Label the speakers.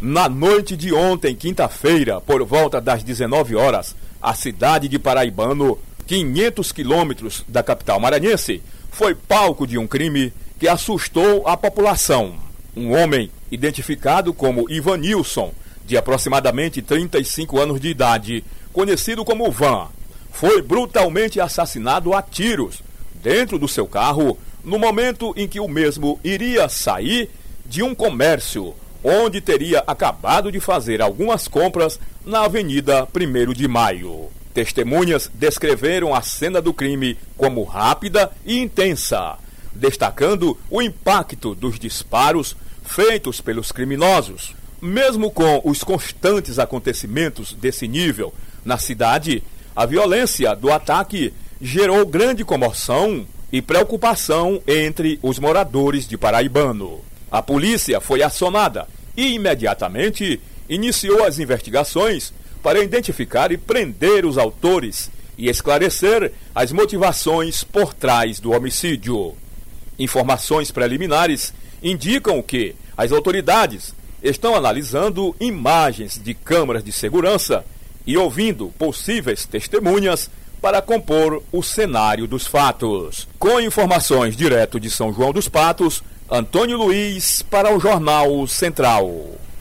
Speaker 1: Na noite de ontem, quinta-feira, por volta das 19 horas, a cidade de Paraibano, 500 quilômetros da capital maranhense, foi palco de um crime que assustou a população. Um homem, identificado como Ivanilson, de aproximadamente 35 anos de idade, conhecido como Van, foi brutalmente assassinado a tiros dentro do seu carro no momento em que o mesmo iria sair de um comércio, onde teria acabado de fazer algumas compras na Avenida 1º de Maio. Testemunhas descreveram a cena do crime como rápida e intensa, destacando o impacto dos disparos feitos pelos criminosos. Mesmo com os constantes acontecimentos desse nível na cidade, a violência do ataque gerou grande comoção e preocupação entre os moradores de Paraibano. A polícia foi acionada e imediatamente iniciou as investigações para identificar e prender os autores e esclarecer as motivações por trás do homicídio. Informações preliminares indicam que as autoridades estão analisando imagens de câmeras de segurança e ouvindo possíveis testemunhas para compor o cenário dos fatos. Com informações direto de São João dos Patos, Antônio Luiz para o Jornal Central.